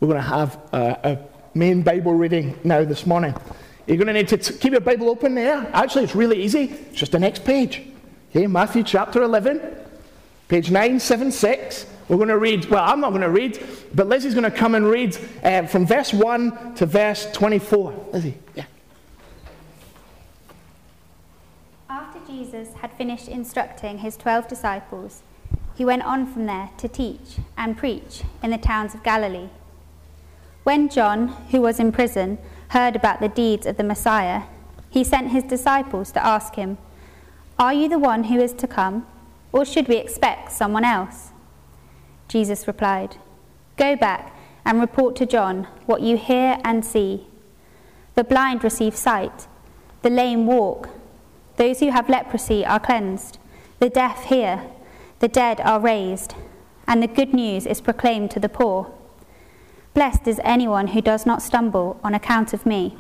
we're going to have a main Bible reading now this morning. You're going to need to keep your Bible open there. Actually, it's really easy. It's just the next page. Okay, Matthew chapter 11, page 976. We're going to read, well, I'm not going to read, but Lizzie's going to come and read from verse 1 to verse 24. Lizzie, yeah. After Jesus had finished instructing his 12 disciples, he went on from there to teach and preach in the towns of Galilee. When John, who was in prison, heard about the deeds of the Messiah, he sent his disciples to ask him, "Are you the one who is to come, or should we expect someone else?" Jesus replied, "Go back and report to John what you hear and see. The blind receive sight, the lame walk, those who have leprosy are cleansed, the deaf hear, the dead are raised, and the good news is proclaimed to the poor. Blessed is anyone who does not stumble on account of me."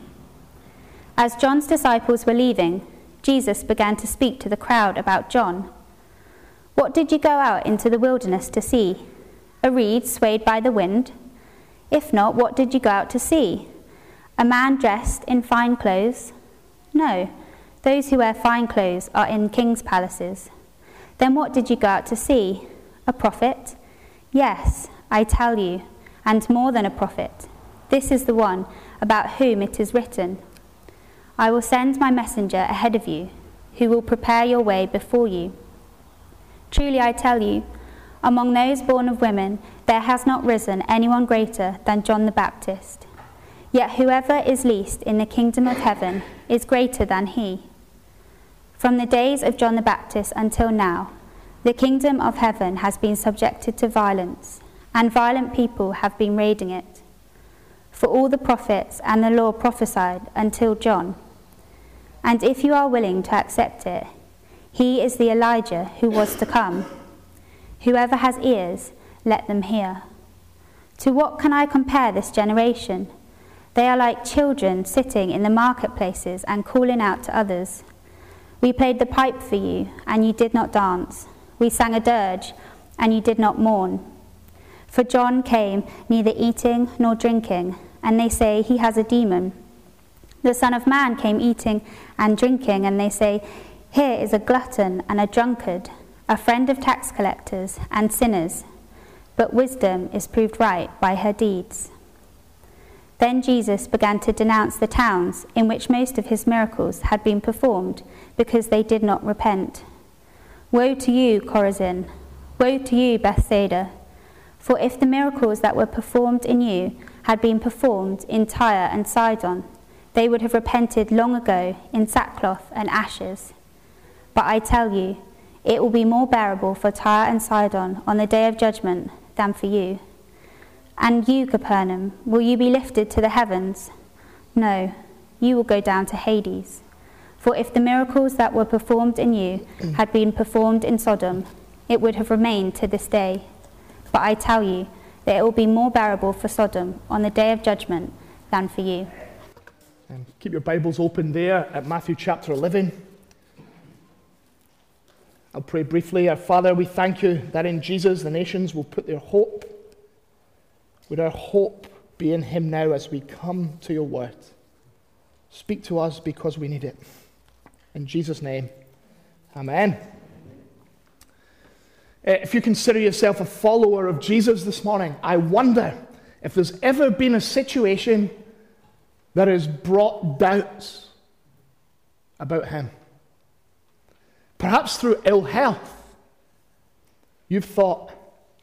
As John's disciples were leaving, Jesus began to speak to the crowd about John. "What did you go out into the wilderness to see? A reed swayed by the wind? If not, what did you go out to see? A man dressed in fine clothes? No, those who wear fine clothes are in king's palaces. Then what did you go out to see? A prophet? Yes, I tell you, and more than a prophet. This is the one about whom it is written, 'I will send my messenger ahead of you, who will prepare your way before you.' Truly I tell you, among those born of women, there has not risen anyone greater than John the Baptist. Yet whoever is least in the kingdom of heaven is greater than he. From the days of John the Baptist until now, the kingdom of heaven has been subjected to violence, and violent people have been raiding it. For all the prophets and the law prophesied until John. And if you are willing to accept it, he is the Elijah who was to come. Whoever has ears, let them hear. To what can I compare this generation? They are like children sitting in the marketplaces and calling out to others. We played the pipe for you, and you did not dance. We sang a dirge, and you did not mourn. For John came neither eating nor drinking, and they say he has a demon. The Son of Man came eating and drinking, and they say, here is a glutton and a drunkard, a friend of tax collectors and sinners. But wisdom is proved right by her deeds." Then Jesus began to denounce the towns in which most of his miracles had been performed, because they did not repent. "Woe to you, Chorazin! Woe to you, Bethsaida! For if the miracles that were performed in you had been performed in Tyre and Sidon, they would have repented long ago in sackcloth and ashes. But I tell you, it will be more bearable for Tyre and Sidon on the day of judgment than for you. And you, Capernaum, will you be lifted to the heavens? No, you will go down to Hades. For if the miracles that were performed in you had been performed in Sodom, it would have remained to this day. But I tell you that it will be more bearable for Sodom on the day of judgment than for you." And keep your Bibles open there at Matthew chapter 11. I'll pray briefly. Our Father, we thank you that in Jesus the nations will put their hope. Would our hope be in him now as we come to your word? Speak to us because we need it. In Jesus' name, amen. If you consider yourself a follower of Jesus this morning, I wonder if there's ever been a situation that has brought doubts about him. Perhaps through ill health, you've thought,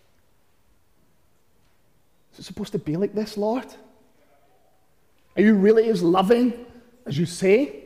is it supposed to be like this, Lord? Are you really as loving as you say?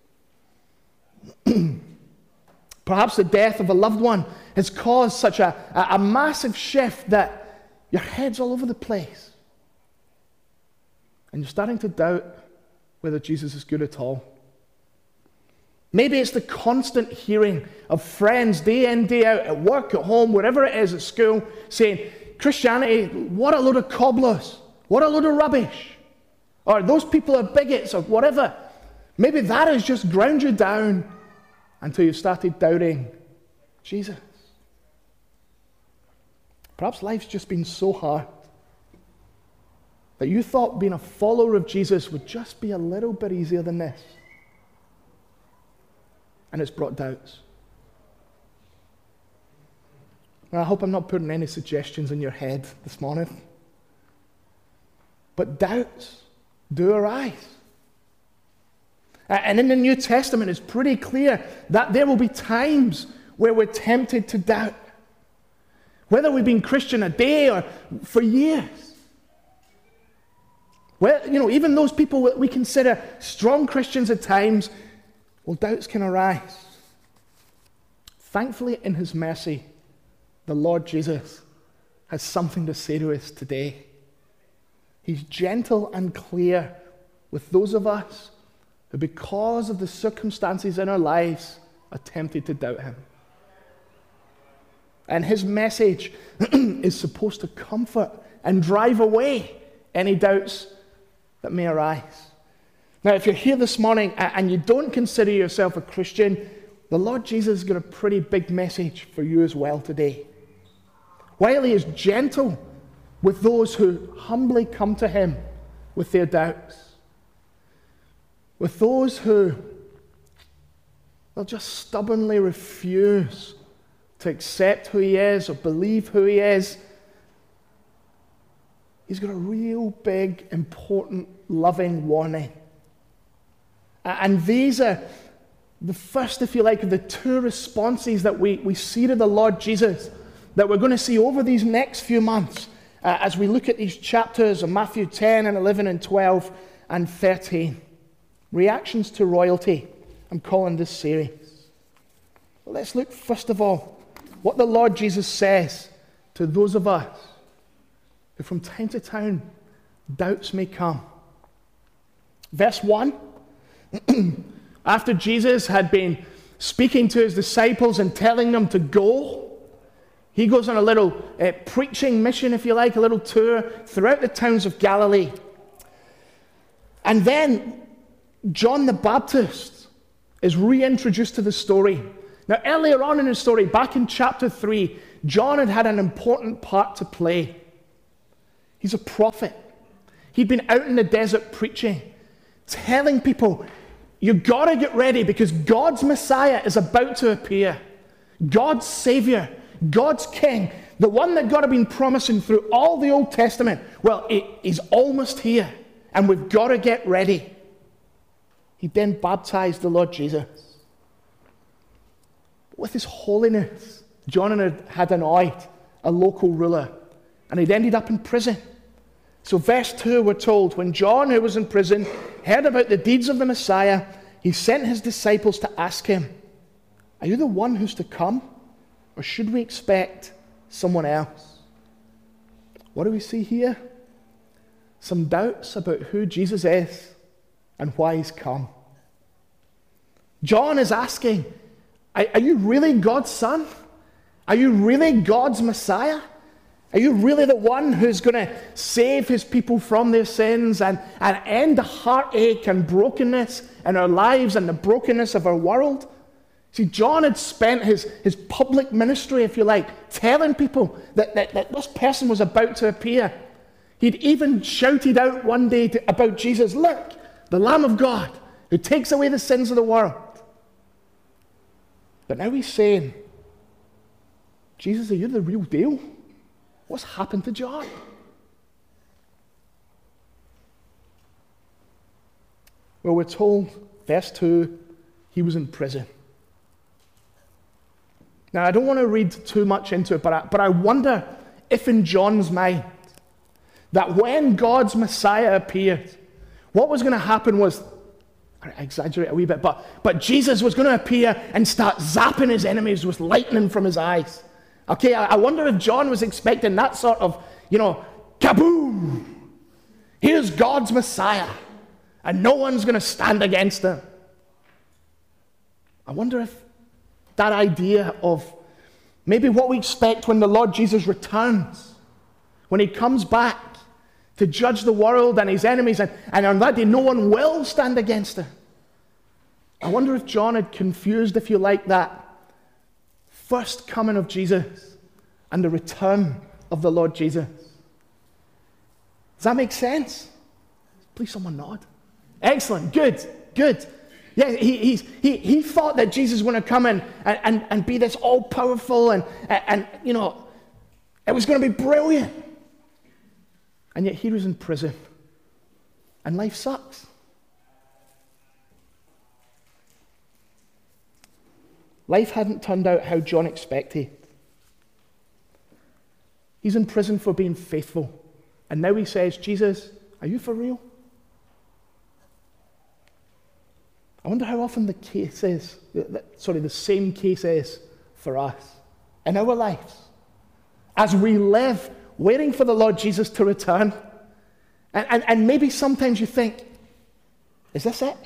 Perhaps the death of a loved one has caused such a massive shift that your head's all over the place. And you're starting to doubt whether Jesus is good at all. Maybe it's the constant hearing of friends day in, day out, at work, at home, wherever it is, at school, saying, Christianity, what a load of cobblers, what a load of rubbish, or those people are bigots, or whatever. Maybe that has just ground you down until you've started doubting Jesus. Perhaps life's just been so hard. that you thought being a follower of Jesus would just be a little bit easier than this. And it's brought doubts. Now, I hope I'm not putting any suggestions in your head this morning. But doubts do arise. And in the New Testament, it's pretty clear that there will be times where we're tempted to doubt. Whether we've been Christian a day or for years. Well, even those people that we consider strong Christians at times, well, doubts can arise. Thankfully, in his mercy, the Lord Jesus has something to say to us today. He's gentle and clear with those of us who, because of the circumstances in our lives, are tempted to doubt him. And his message is supposed to comfort and drive away any doubts that may arise. Now, if you're here this morning and you don't consider yourself a Christian, the Lord Jesus has got a pretty big message for you as well today. While he is gentle with those who humbly come to him with their doubts, with those who will just stubbornly refuse to accept who he is or believe who he is, he's got a real big, important, loving warning. And these are the first, if you like, of the two responses that we see to the Lord Jesus that we're going to see over these next few months as we look at these chapters of Matthew 10 and 11 and 12 and 13. Reactions to royalty, I'm calling this series. Well, let's look first of all what the Lord Jesus says to those of us who from time to time doubts may come. Verse 1, after Jesus had been speaking to his disciples and telling them to go, he goes on a little preaching mission, if you like, a little tour throughout the towns of Galilee. And then John the Baptist is reintroduced to the story. Now, earlier on in the story, back in chapter 3, John had an important part to play. He's a prophet. He'd been out in the desert preaching, telling people, you've got to get ready because God's Messiah is about to appear. God's Savior, God's King, the one that God had been promising through all the Old Testament. Well, he's almost here, and we've got to get ready. He then baptized the Lord Jesus. With his holiness, John had annoyed a local ruler, and he'd ended up in prison. So verse 2, we're told, when John, who was in prison, heard about the deeds of the Messiah, he sent his disciples to ask him, are you the one who's to come, or should we expect someone else? What do we see here? Some doubts about who Jesus is and why he's come. John is asking, are you really God's son? Are you really God's Messiah? Are you really the one who's going to save his people from their sins and end the heartache and brokenness in our lives and the brokenness of our world? See, John had spent his public ministry, if you like, telling people that this person was about to appear. He'd even shouted out one day about Jesus, look, the Lamb of God who takes away the sins of the world. But now he's saying, Jesus, are you the real deal? What's happened to John? Well, we're told, verse 2, he was in prison. Now, I don't want to read too much into it, but I wonder if in John's mind, that when God's Messiah appeared, what was going to happen was, I exaggerate a wee bit, but Jesus was going to appear and start zapping his enemies with lightning from his eyes. Okay, I wonder if John was expecting that sort of, kaboom! Here's God's Messiah, and no one's going to stand against him. I wonder if that idea of maybe what we expect when the Lord Jesus returns, when he comes back to judge the world and his enemies, and on that day no one will stand against him. I wonder if John had confused, if you like, that first coming of Jesus and the return of the Lord Jesus. Does that make sense? Please someone nod. Excellent. Good. Yeah, he thought that Jesus was going to come in and be this all-powerful and you know, it was going to be brilliant. And yet he was in prison. And life sucks. Life hadn't turned out how John expected. He's in prison for being faithful. And now he says, Jesus, are you for real? I wonder how often the same case is for us in our lives. As we live waiting for the Lord Jesus to return. And maybe sometimes you think, is this it?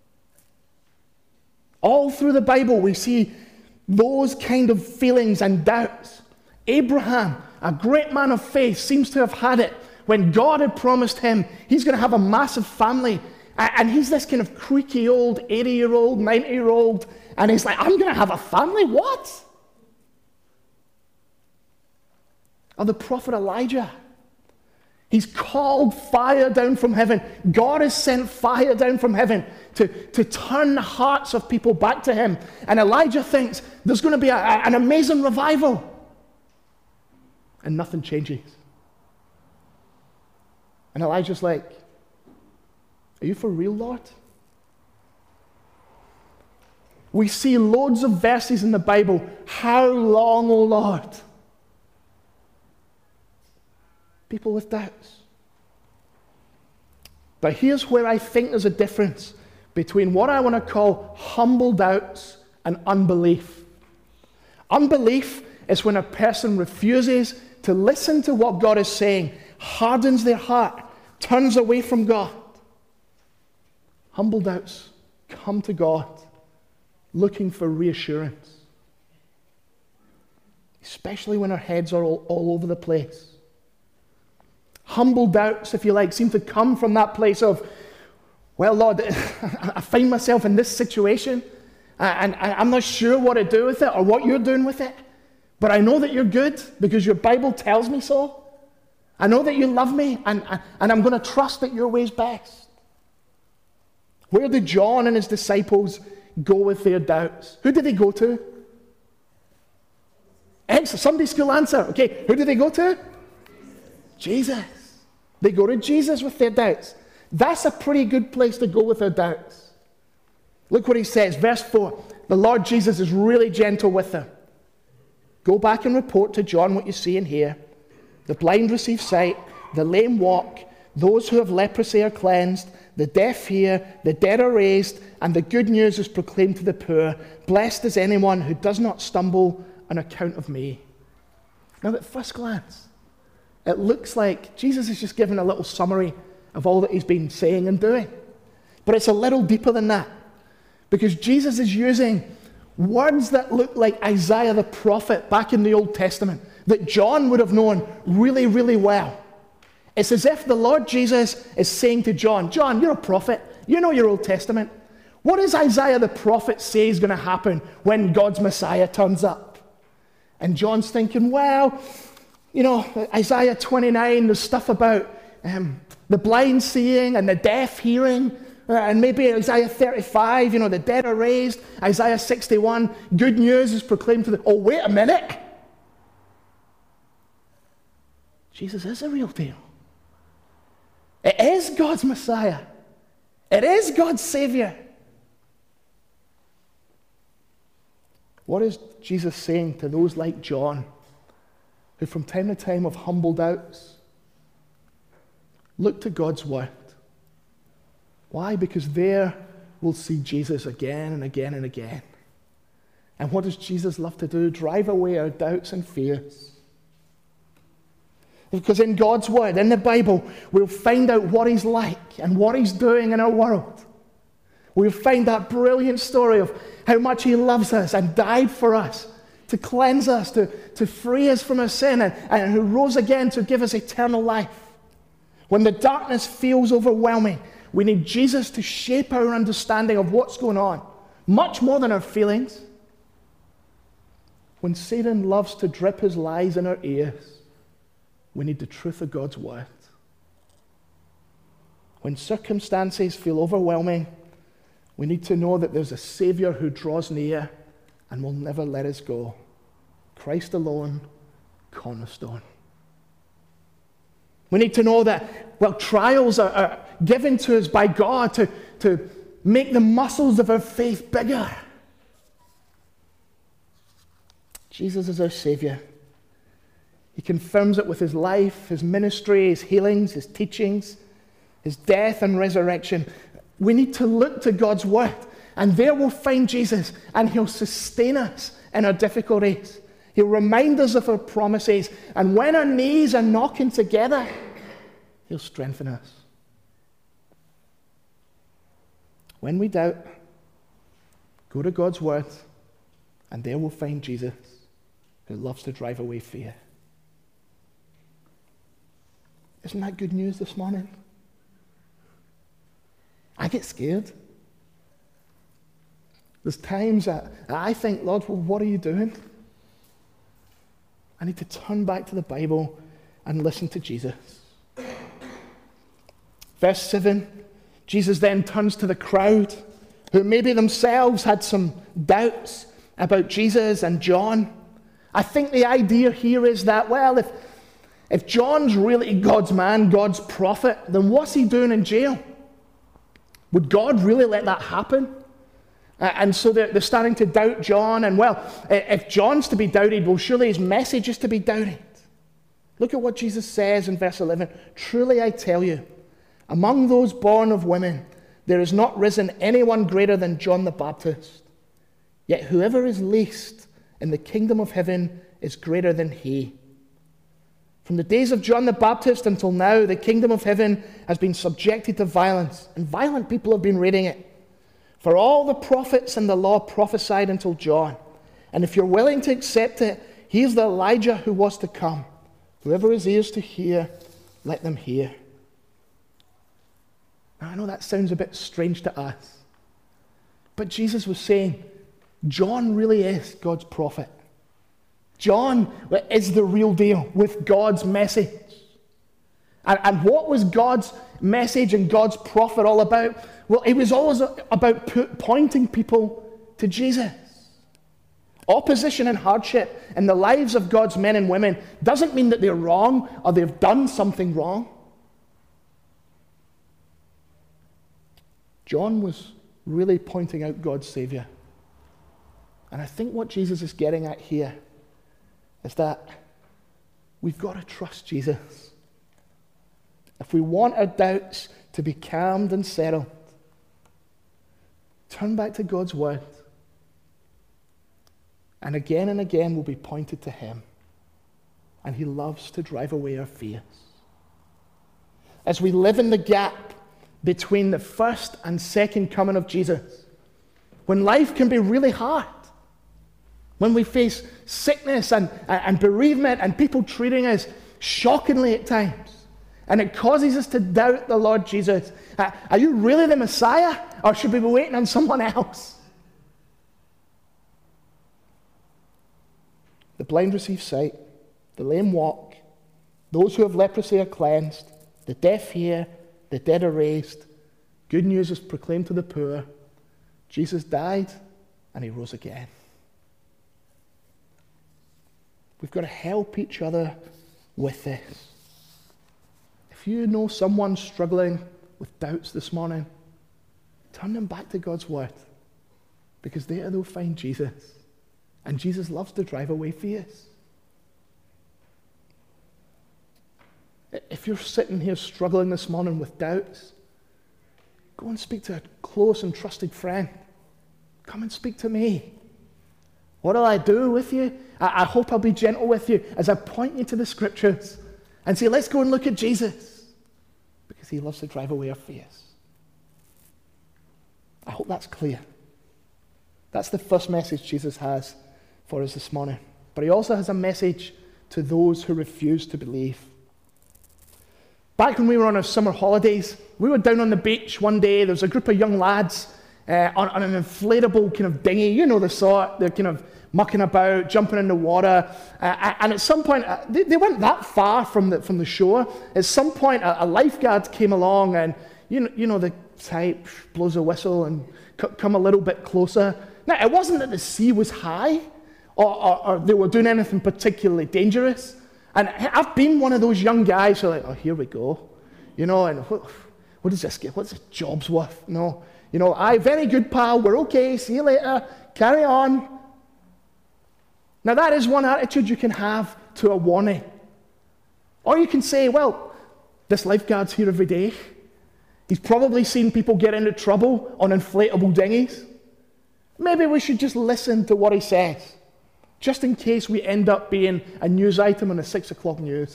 All through the Bible we see those kind of feelings and doubts. Abraham, a great man of faith, seems to have had it when God had promised him he's going to have a massive family. And he's this kind of creaky old 80-year-old, 90-year-old, and he's like, I'm going to have a family? What? Or the prophet Elijah. He's called fire down from heaven. God has sent fire down from heaven to turn the hearts of people back to him. And Elijah thinks there's going to be an amazing revival. And nothing changes. And Elijah's like, are you for real, Lord? We see loads of verses in the Bible. How long, O Lord? People with doubts. But here's where I think there's a difference between what I want to call humble doubts and unbelief. Unbelief is when a person refuses to listen to what God is saying, hardens their heart, turns away from God. Humble doubts come to God looking for reassurance, especially when our heads are all over the place. Humble doubts, if you like, seem to come from that place of, well, Lord, I find myself in this situation, and I'm not sure what to do with it or what you're doing with it, but I know that you're good because your Bible tells me so. I know that you love me, and I'm going to trust that your way's best. Where did John and his disciples go with their doubts? Who did they go to? Sunday school answer. Okay, who did they go to? Jesus. They go to Jesus with their doubts. That's a pretty good place to go with their doubts. Look what he says, verse 4. The Lord Jesus is really gentle with them. Go back and report to John what you see and hear. The blind receive sight, the lame walk, those who have leprosy are cleansed, the deaf hear, the dead are raised, and the good news is proclaimed to the poor. Blessed is anyone who does not stumble on account of me. Now at first glance, it looks like Jesus is just giving a little summary of all that he's been saying and doing. But it's a little deeper than that. Because Jesus is using words that look like Isaiah the prophet back in the Old Testament, that John would have known really, really well. It's as if the Lord Jesus is saying to John, John, you're a prophet. You know your Old Testament. What does Isaiah the prophet say is going to happen when God's Messiah turns up? And John's thinking, well, you know, Isaiah 29, there's stuff about the blind seeing and the deaf hearing. And maybe Isaiah 35, you know, the dead are raised. Isaiah 61, good news is proclaimed to the... Oh, wait a minute. Jesus is a real deal. It is God's Messiah. It is God's Savior. What is Jesus saying to those like John, who from time to time have humble doubts? Look to God's word. Why? Because there we'll see Jesus again and again and again. And what does Jesus love to do? Drive away our doubts and fears. Because in God's word, in the Bible, we'll find out what he's like and what he's doing in our world. We'll find that brilliant story of how much he loves us and died for us, to cleanse us, to free us from our sin, and who rose again to give us eternal life. When the darkness feels overwhelming, we need Jesus to shape our understanding of what's going on, much more than our feelings. When Satan loves to drip his lies in our ears, we need the truth of God's word. When circumstances feel overwhelming, we need to know that there's a Savior who draws near and will never let us go. Christ alone, cornerstone. We need to know that, well, trials are given to us by God to make the muscles of our faith bigger. Jesus is our Savior. He confirms it with his life, his ministry, his healings, his teachings, his death and resurrection. We need to look to God's word, and there we'll find Jesus, and he'll sustain us in our difficulties. He'll remind us of our promises, and when our knees are knocking together, he'll strengthen us. When we doubt, go to God's word, and there we'll find Jesus, who loves to drive away fear. Isn't that good news this morning? I get scared. There's times that I think, Lord, well, what are you doing? I need to turn back to the Bible and listen to Jesus. Verse 7, Jesus then turns to the crowd, who maybe themselves had some doubts about Jesus and John. I think the idea here is that, well, if John's really God's man, God's prophet, then what's he doing in jail? Would God really let that happen? And so they're starting to doubt John. And well, if John's to be doubted, well, surely his message is to be doubted. Look at what Jesus says in verse 11. Truly I tell you, among those born of women, there has not risen anyone greater than John the Baptist. Yet whoever is least in the kingdom of heaven is greater than he. From the days of John the Baptist until now, the kingdom of heaven has been subjected to violence, and violent people have been raiding it. For all the prophets and the law prophesied until John. And if you're willing to accept it, he is the Elijah who was to come. Whoever has ears to hear, let them hear. Now, I know that sounds a bit strange to us, but Jesus was saying, John really is God's prophet. John is the real deal with God's message. And what was God's message and God's prophet all about? Well, it was always about pointing people to Jesus. Opposition and hardship in the lives of God's men and women doesn't mean that they're wrong or they've done something wrong. John was really pointing out God's Savior. And I think what Jesus is getting at here is that we've got to trust Jesus. If we want our doubts to be calmed and settled, turn back to God's word. And again we'll be pointed to him. And he loves to drive away our fears. As we live in the gap between the first and second coming of Jesus, when life can be really hard, when we face sickness and bereavement and people treating us shockingly at times, and it causes us to doubt the Lord Jesus. Are you really the Messiah, or should we be waiting on someone else? The blind receive sight, the lame walk, those who have leprosy are cleansed, the deaf hear, the dead are raised, good news is proclaimed to the poor. Jesus died and he rose again. We've got to help each other with this. If you know someone struggling with doubts this morning, turn them back to God's word, because there they'll find Jesus. And Jesus loves to drive away fears. If you're sitting here struggling this morning with doubts, go and speak to a close and trusted friend. Come and speak to me. What'll I do with you? I hope I'll be gentle with you as I point you to the scriptures and say, let's go and look at Jesus, because he loves to drive away our fears. I hope that's clear. That's the first message Jesus has for us this morning. But he also has a message to those who refuse to believe. Back when we were on our summer holidays, we were down on the beach one day. There was a group of young lads on an inflatable kind of dinghy. You know the sort. They're kind of mucking about, jumping in the water. And at some point, they weren't that far from the shore. At some point, a lifeguard came along and you know the type, blows a whistle and come a little bit closer. Now, it wasn't that the sea was high or they were doing anything particularly dangerous. And I've been one of those young guys who are like, oh, here we go. You know, and what does this get? What's this job's worth? No. You know, very good, pal. We're okay. See you later. Carry on. Now, that is one attitude you can have to a warning. Or you can say, well, this lifeguard's here every day. He's probably seen people get into trouble on inflatable dinghies. Maybe we should just listen to what he says, just in case we end up being a news item on the 6 o'clock news.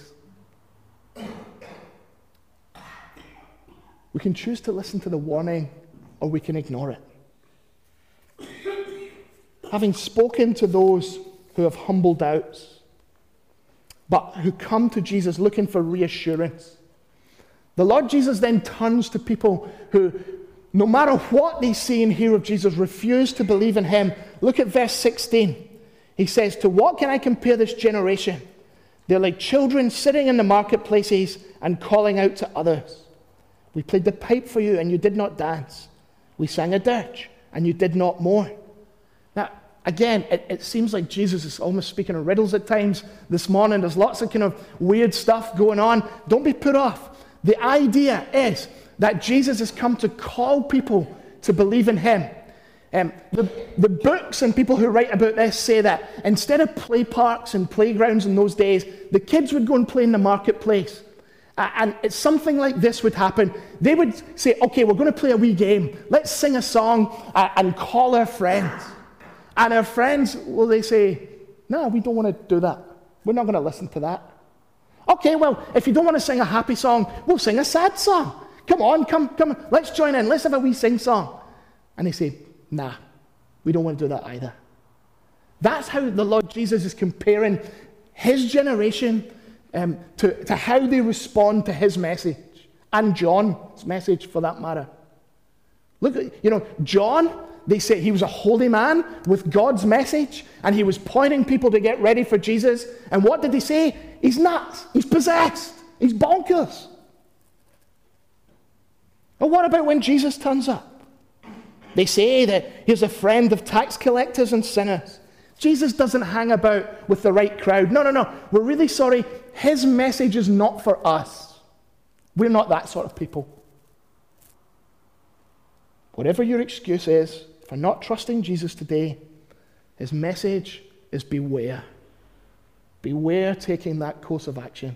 We can choose to listen to the warning, or we can ignore it. Having spoken to those who have humble doubts, but who come to Jesus looking for reassurance, the Lord Jesus then turns to people who, no matter what they see and hear of Jesus, refuse to believe in him. Look at verse 16. He says, to what can I compare this generation? They're like children sitting in the marketplaces and calling out to others. We played the pipe for you and you did not dance. We sang a dirge and you did not mourn. Now, again, it seems like Jesus is almost speaking in riddles at times this morning. There's lots of kind of weird stuff going on. Don't be put off. The idea is that Jesus has come to call people to believe in him. The books and people who write about this say that instead of play parks and playgrounds in those days, the kids would go and play in the marketplace. And it's something like this would happen. They would say, okay, we're going to play a wee game. Let's sing a song and call our friends. And our friends, well, they say, no, we don't want to do that. We're not going to listen to that. Okay, well, if you don't want to sing a happy song, we'll sing a sad song. Come on, come, let's join in. Let's have a wee sing song. And they say, nah, we don't want to do that either. That's how the Lord Jesus is comparing his generation to how they respond to his message, and John's message for that matter. Look at, John, they say he was a holy man with God's message, and he was pointing people to get ready for Jesus. And what did they say? He's nuts. He's possessed. He's bonkers. But what about when Jesus turns up? They say that he's a friend of tax collectors and sinners. Jesus doesn't hang about with the right crowd. No. We're really sorry. His message is not for us. We're not that sort of people. Whatever your excuse is for not trusting Jesus today, his message is beware. Beware taking that course of action.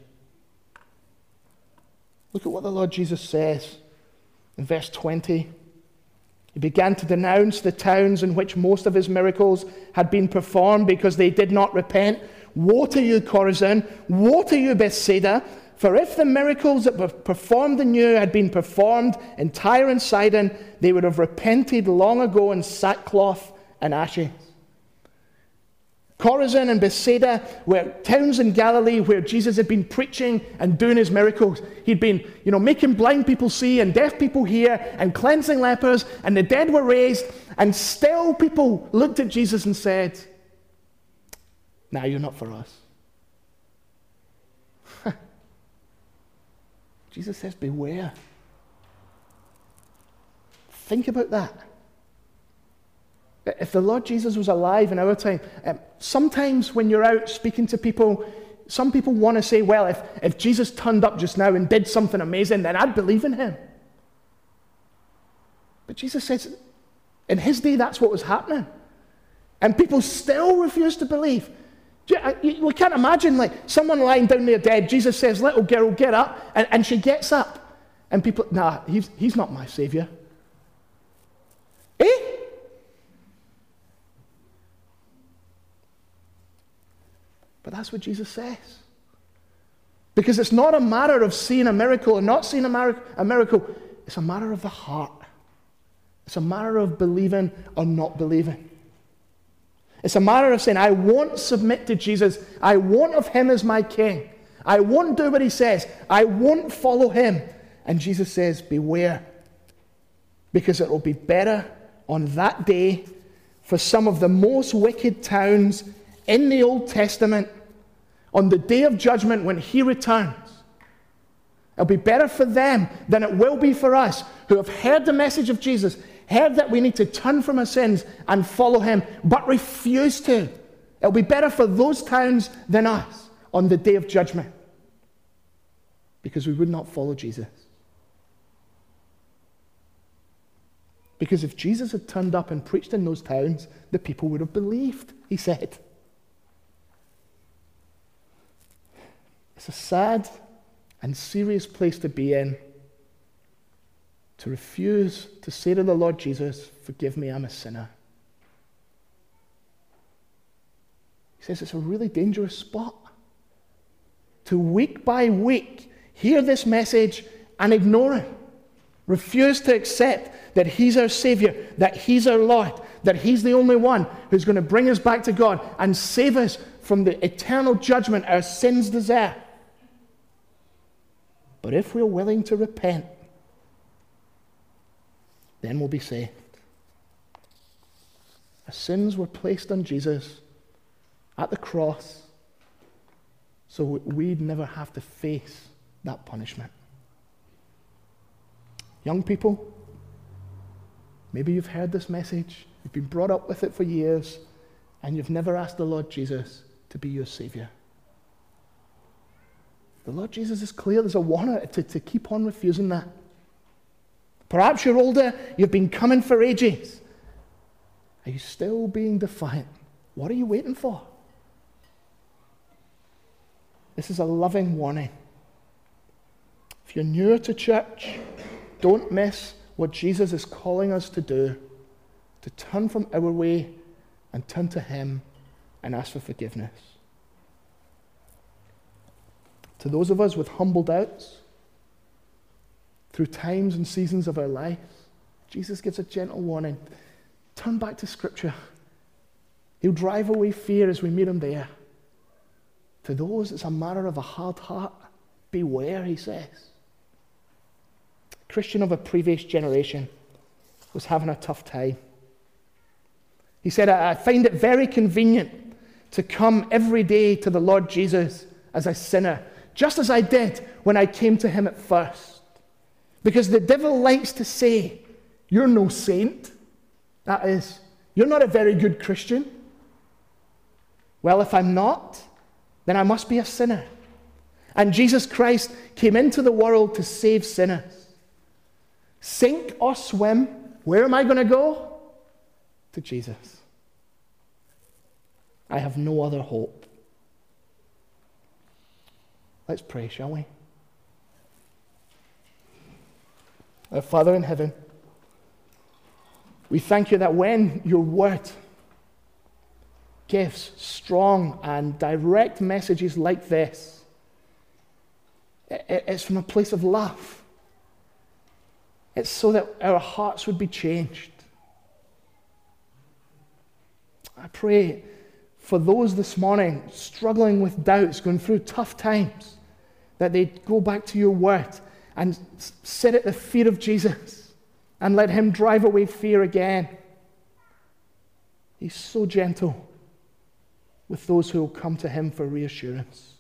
Look at what the Lord Jesus says in verse 20. He began to denounce the towns in which most of his miracles had been performed because they did not repent. Woe to you, Chorazin! Woe to you, Bethsaida! For if the miracles that were performed in you had been performed in Tyre and Sidon, they would have repented long ago in sackcloth and ashes. Chorazin and Bethsaida were towns in Galilee where Jesus had been preaching and doing his miracles. He'd been, making blind people see and deaf people hear and cleansing lepers, and the dead were raised, and still people looked at Jesus and said, nah, you're not for us. Jesus says, beware. Think about that. If the Lord Jesus was alive in our time, sometimes when you're out speaking to people, some people want to say, well, if Jesus turned up just now and did something amazing, then I'd believe in him. But Jesus says, in his day, that's what was happening. And people still refuse to believe. We can't imagine, someone lying down there dead. Jesus says, little girl, get up. And she gets up. And people, nah, he's not my savior. But that's what Jesus says. Because it's not a matter of seeing a miracle or not seeing a miracle. It's a matter of the heart. It's a matter of believing or not believing. It's a matter of saying, I won't submit to Jesus. I won't have him as my king. I won't do what he says. I won't follow him. And Jesus says, beware. Because it will be better on that day for some of the most wicked towns in the Old Testament, on the day of judgment when he returns, It'll be better for them than it will be for us who have heard the message of Jesus, heard that we need to turn from our sins and follow him, but refuse to. It'll be better for those towns than us on the day of judgment, because we would not follow Jesus. Because if Jesus had turned up and preached in those towns, the people would have believed, he said. It's a sad and serious place to be in, to refuse to say to the Lord Jesus, forgive me, I'm a sinner. He says it's a really dangerous spot to week by week hear this message and ignore it. Refuse to accept that he's our Savior, that he's our Lord, that he's the only one who's going to bring us back to God and save us from the eternal judgment our sins deserve. But if we're willing to repent, then we'll be saved. Our sins were placed on Jesus at the cross so we'd never have to face that punishment. Young people, maybe you've heard this message, you've been brought up with it for years, and you've never asked the Lord Jesus to be your Savior. The Lord Jesus is clear. There's a warning to keep on refusing that. Perhaps you're older, you've been coming for ages. Are you still being defiant? What are you waiting for? This is a loving warning. If you're newer to church, don't miss what Jesus is calling us to do, to turn from our way and turn to him and ask for forgiveness. To those of us with humble doubts, through times and seasons of our lives, Jesus gives a gentle warning. Turn back to Scripture. He'll drive away fear as we meet him there. To those, it's a matter of a hard heart. Beware, he says. A Christian of a previous generation was having a tough time. He said, I find it very convenient to come every day to the Lord Jesus as a sinner, just as I did when I came to him at first. Because the devil likes to say, you're no saint. That is, you're not a very good Christian. Well, if I'm not, then I must be a sinner. And Jesus Christ came into the world to save sinners. Sink or swim, where am I going to go? To Jesus. I have no other hope. Let's pray, shall we? Our Father in heaven, we thank you that when your word gives strong and direct messages like this, it's from a place of love. It's so that our hearts would be changed. I pray for those this morning struggling with doubts, going through tough times, that they go back to your word and sit at the feet of Jesus and let him drive away fear again. He's so gentle with those who will come to him for reassurance.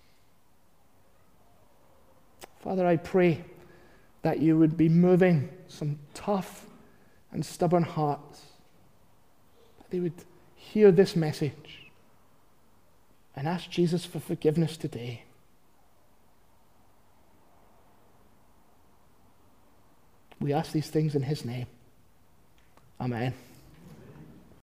Father, I pray that you would be moving some tough and stubborn hearts, that they would hear this message and ask Jesus for forgiveness today. We ask these things in his name. Amen.